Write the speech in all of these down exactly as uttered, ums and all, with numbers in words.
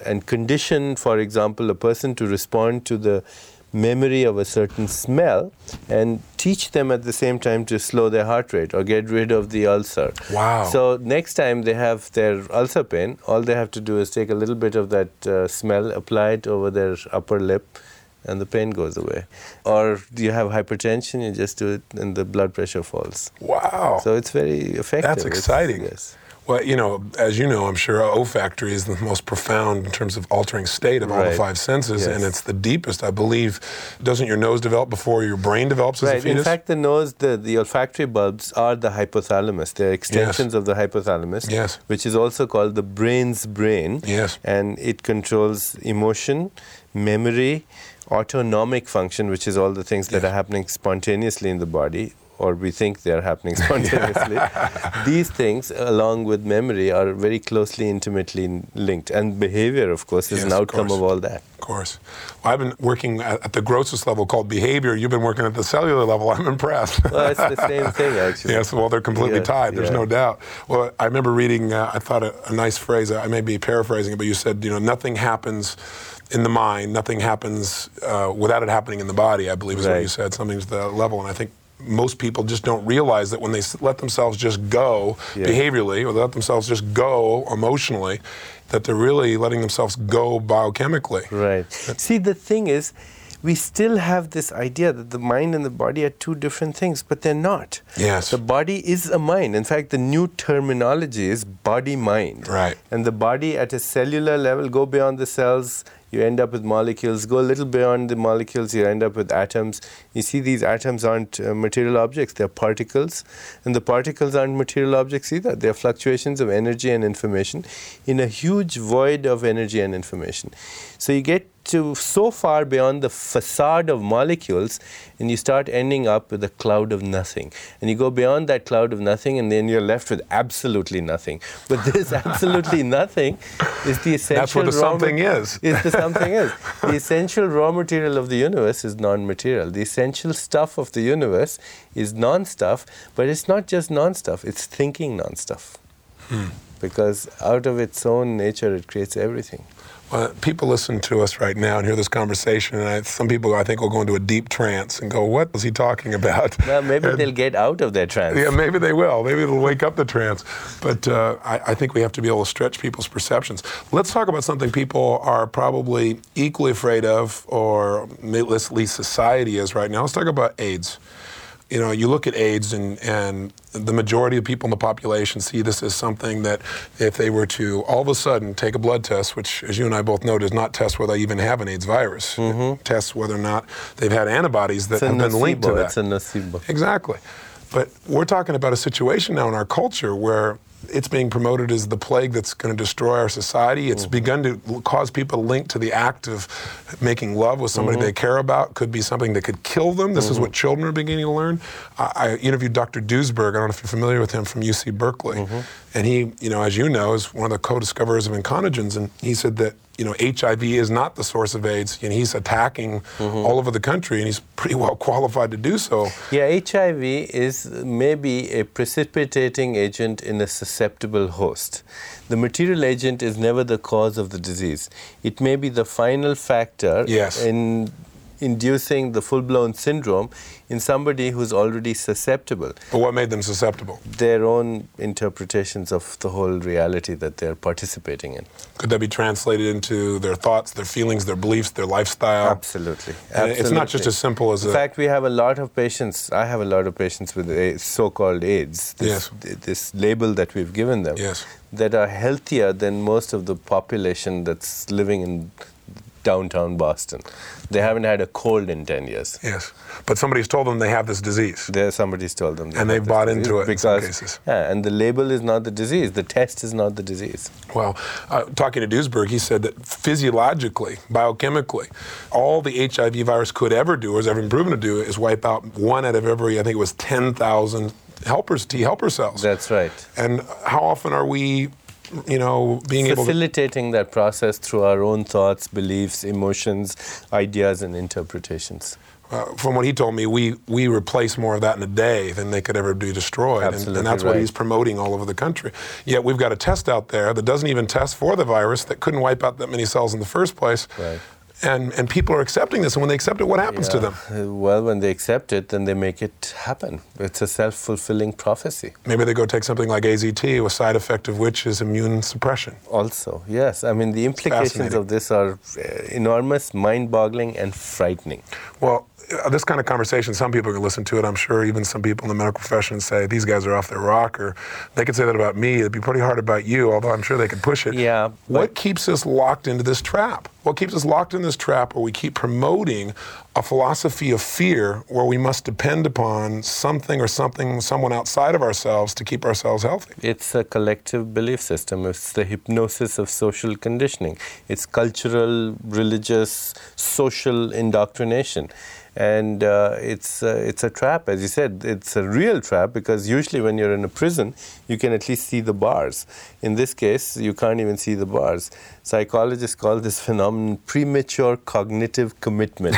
and condition, for example, a person to respond to the memory of a certain smell and teach them at the same time to slow their heart rate or get rid of the ulcer. Wow. So next time they have their ulcer pain, all they have to do is take a little bit of that uh, smell, apply it over their upper lip, and the pain goes away. Or you have hypertension, you just do it and the blood pressure falls. Wow. So it's very effective. That's exciting. It's, yes. Well, you know, as you know, I'm sure olfactory is the most profound in terms of altering state of all Right. the five senses, Yes. and it's the deepest, I believe. Doesn't your nose develop before your brain develops as Right. a fetus? In fact, the nose, the, the olfactory bulbs are the hypothalamus. They're extensions Yes. of the hypothalamus, Yes. which is also called the brain's brain. Yes. And it controls emotion, memory, autonomic function, which is all the things that Yes. are happening spontaneously in the body, or we think they are happening spontaneously. These things, along with memory, are very closely, intimately linked. And behavior, of course, is Yes, an of outcome course. of all that. Of course. Well, I've been working at, at the grossest level called behavior. You've been working at the cellular level. I'm impressed. Well, it's the same thing, actually. Yes, well, they're completely Yeah, tied. There's yeah. no doubt. Well, I remember reading, uh, I thought a, a nice phrase, I may be paraphrasing it, but you said, you know, nothing happens in the mind, nothing happens uh, without it happening in the body, I believe is what Right. you said, something to that level. And I think most people just don't realize that when they s- let themselves just go Yeah. behaviorally, or let themselves just go emotionally, that they're really letting themselves go biochemically. Right. See, the thing is, we still have this idea that the mind and the body are two different things, but they're not. Yes. The body is a mind. In fact, the new terminology is body-mind. Right. And the body at a cellular level, go beyond the cells, you end up with molecules. Go a little beyond the molecules, you end up with atoms. You see, these atoms aren't uh, material objects, they're particles. And the particles aren't material objects either. They're fluctuations of energy and information in a huge void of energy and information. So you get to so far beyond the facade of molecules, and you start ending up with a cloud of nothing. And you go beyond that cloud of nothing, and then you're left with absolutely nothing. But this absolutely nothing is the essential That's what the raw something ma- is. is the something is. The essential raw material of the universe is non-material. The essential stuff of the universe is non-stuff, but it's not just non-stuff, it's thinking non-stuff. Hmm. Because out of its own nature, it creates everything. Well, people listen to us right now and hear this conversation, and I, some people, I think, will go into a deep trance and go, what was he talking about? Well, maybe And- they'll get out of their trance. Yeah, maybe they will. Maybe it'll wake up the trance. But uh, I, I think we have to be able to stretch people's perceptions. Let's talk about something people are probably equally afraid of, or at least society is right now. Let's talk about AIDS. You know, you look at AIDS, and, and the majority of people in the population see this as something that if they were to all of a sudden take a blood test, which, as you and I both know, does not test whether they even have an AIDS virus. Mm-hmm. It tests whether or not they've had antibodies that It's a have been linked to nocebo. that. It's a nocebo. Exactly. But we're talking about a situation now in our culture where it's being promoted as the plague that's going to destroy our society. It's mm-hmm. begun to l- cause people to link to the act of making love with somebody mm-hmm. they care about. Could be something that could kill them. This mm-hmm. is what children are beginning to learn. I, I interviewed Doctor Duesberg. I don't know if you're familiar with him, from U C Berkeley. Mm-hmm. And he, you know, as you know, is one of the co-discoverers of inconogens. And he said that, you know, H I V is not the source of AIDS, and he's attacking mm-hmm. all over the country, and he's pretty well qualified to do so. Yeah, H I V is maybe a precipitating agent in a susceptible host. The material agent is never the cause of the disease. It may be the final factor yes. in inducing the full-blown syndrome in somebody who's already susceptible. But what made them susceptible? Their own interpretations of the whole reality that they're participating in. Could that be translated into their thoughts, their feelings, their beliefs, their lifestyle? Absolutely. And Absolutely. it's not just as simple as in a... In fact, we have a lot of patients, I have a lot of patients with a so-called AIDS, this, yes. this label that we've given them, yes. that are healthier than most of the population that's living in downtown Boston. They haven't had a cold in ten years. Yes. But somebody's told them they have this disease. There, somebody's told them. They and they've bought into it because, in some cases. Yeah, and the label is not the disease. The test is not the disease. Well, uh, talking to Duesberg, he said that physiologically, biochemically, all the H I V virus could ever do, or has ever been proven to do, is wipe out one out of every, I think it was ten thousand helpers, T helper cells. That's right. And how often are we, you know, being able to... Facilitating that process through our own thoughts, beliefs, emotions, ideas, and interpretations. Uh, from what he told me, we we replace more of that in a day than they could ever be destroyed. Absolutely and, and that's right. what he's promoting all over the country. Yet we've got a test out there that doesn't even test for the virus, that couldn't wipe out that many cells in the first place. Right. And and people are accepting this, and when they accept it, what happens Yeah. to them? Uh, Well, when they accept it, then they make it happen. It's a self-fulfilling prophecy. Maybe they go take something like A Z T, a side effect of which is immune suppression. Also, yes. I mean, the implications Fascinating. of this are uh, enormous, mind-boggling, and frightening. Well, uh, this kind of conversation, some people can listen to it. I'm sure even some people in the medical profession say, these guys are off their rocker. They could say that about me. It'd be pretty hard about you, although I'm sure they could push it. Yeah, What keeps us locked into this trap? What keeps us locked in this trap where we keep promoting a philosophy of fear where we must depend upon something or something, someone outside of ourselves to keep ourselves healthy? It's a collective belief system. It's the hypnosis of social conditioning. It's cultural, religious, social indoctrination. And uh, it's uh, it's a trap, as you said. It's a real trap because usually when you're in a prison, you can at least see the bars. In this case, you can't even see the bars. Psychologists call this phenomenon premature cognitive commitment.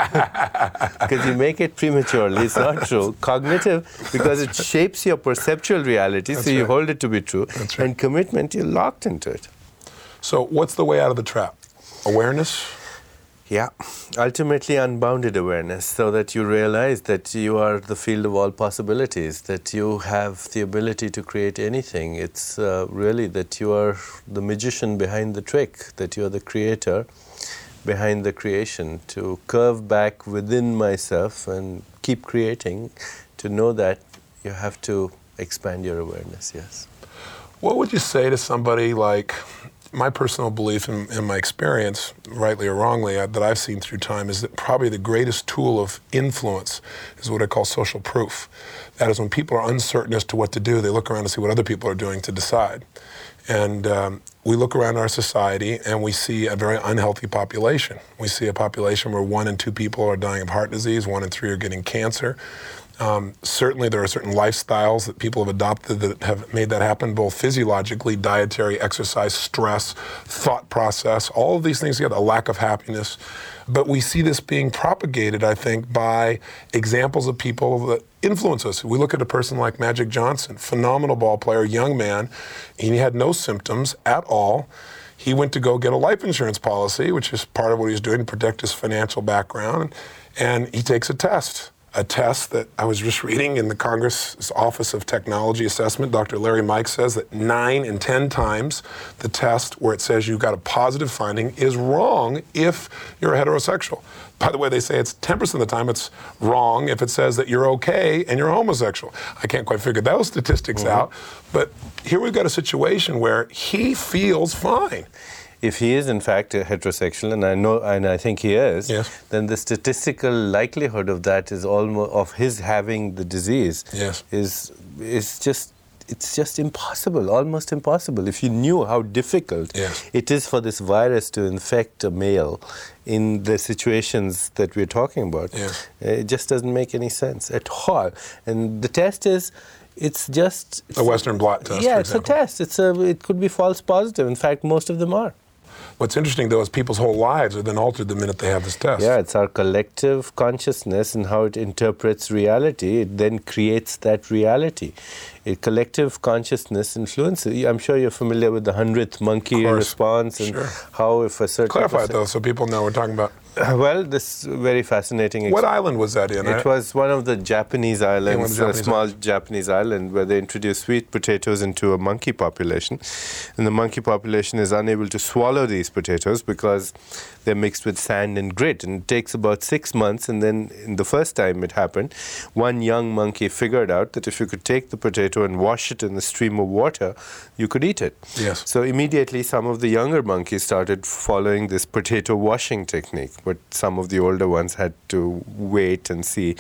Because you make it prematurely, it's not true. Cognitive, because it shapes your perceptual reality, That's so you right. hold it to be true. That's right. And commitment, you're locked into it. So what's the way out of the trap? Awareness? Yeah, ultimately unbounded awareness, so that you realize that you are the field of all possibilities, that you have the ability to create anything. It's uh, really that you are the magician behind the trick, that you are the creator behind the creation, to curve back within myself and keep creating, to know that you have to expand your awareness, yes. What would you say to somebody like, my personal belief and, and my experience, rightly or wrongly, uh, that I've seen through time is that probably the greatest tool of influence is what I call social proof. That is when people are uncertain as to what to do, they look around to see what other people are doing to decide. And um, we look around our society and we see a very unhealthy population. We see a population where one in two people are dying of heart disease, one in three are getting cancer. Um, certainly there are certain lifestyles that people have adopted that have made that happen, both physiologically, dietary, exercise, stress, thought process, all of these things together, a lack of happiness. But we see this being propagated, I think, by examples of people that influence us. We look at a person like Magic Johnson, phenomenal ball player, young man. He had no symptoms at all. He went to go get a life insurance policy, which is part of what he's doing to protect his financial background, and he takes a test. A test that I was just reading in the Congress Office of Technology Assessment, Doctor Larry Mike says that nine in ten times the test where it says you got a positive finding is wrong if you're a heterosexual. By the way, they say it's ten percent of the time it's wrong if it says that you're okay and you're homosexual. I can't quite figure those statistics mm-hmm. out, but here we've got a situation where he feels fine. If he is in fact a heterosexual, and I know, and I think he is, yes. then the statistical likelihood of that is almost of his having the disease yes. is is just it's just impossible, almost impossible. If you knew how difficult yes. it is for this virus to infect a male in the situations that we're talking about, yes. it just doesn't make any sense at all. And the test is. It's just a Western blot test. Yeah, for it's example. a test. It's a. It could be false positive. In fact, most of them are. What's interesting, though, is people's whole lives are then altered the minute they have this test. Yeah, it's our collective consciousness and how it interprets reality. It then creates that reality. A collective consciousness influences. I'm sure you're familiar with the hundredth monkey response and sure. how if a certain... Clarify it, though, so people know we're talking about... Uh, well, this very fascinating... What island was that in? It I... was one of the Japanese islands, yeah, Japanese a small island. Japanese island, where they introduced sweet potatoes into a monkey population. And the monkey population is unable to swallow these potatoes because they're mixed with sand and grit. And it takes about six months. And then in the first time it happened, one young monkey figured out that if you could take the potato and wash it in a stream of water, you could eat it. Yes. So immediately some of the younger monkeys started following this potato washing technique. But some of the older ones had to wait and see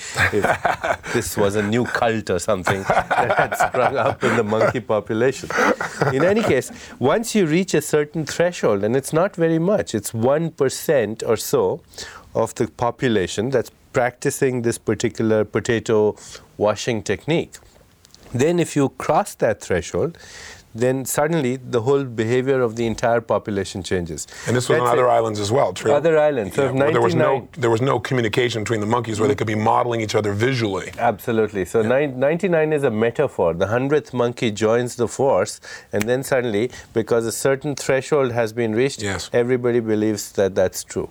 if this was a new cult or something that had sprung up in the monkey population. In any case, once you reach a certain threshold, and it's not very much, it's one percent or so of the population that's practicing this particular potato washing technique. Then if you cross that threshold, then suddenly the whole behavior of the entire population changes. And this was That's on other it. islands as well, true? Other islands. So Yeah, if where there was no ninety-nine there was no communication between the monkeys where they could be modeling each other visually. Absolutely. So nine, ninety-nine is a metaphor. The hundredth monkey joins the force, and then suddenly, because a certain threshold has been reached, Yes. everybody believes that that's true.